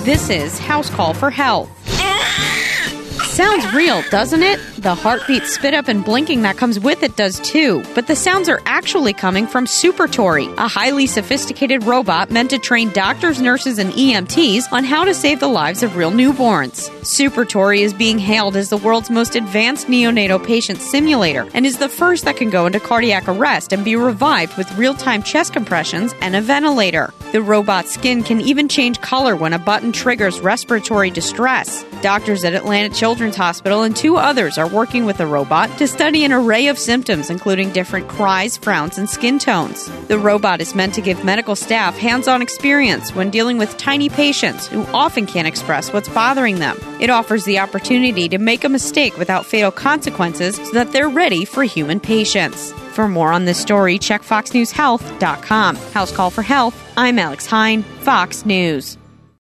This is House Call for Health. Sounds real, doesn't it? The heartbeat, spit up, and blinking that comes with it does too. But the sounds are actually coming from Supertory, a highly sophisticated robot meant to train doctors, nurses, and EMTs on how to save the lives of real newborns. Supertory is being hailed as the world's most advanced neonatal patient simulator and is the first that can go into cardiac arrest and be revived with real-time chest compressions and a ventilator. The robot's skin can even change color when a button triggers respiratory distress. Doctors at Atlanta Children's Hospital and 2 others are working with the robot to study an array of symptoms, including different cries, frowns, and skin tones. The robot is meant to give medical staff hands-on experience when dealing with tiny patients who often can't express what's bothering them. It offers the opportunity to make a mistake without fatal consequences so that they're ready for human patients. For more on this story, check FoxNewsHealth.com. House Call for Health. I'm Alex Hine, Fox News.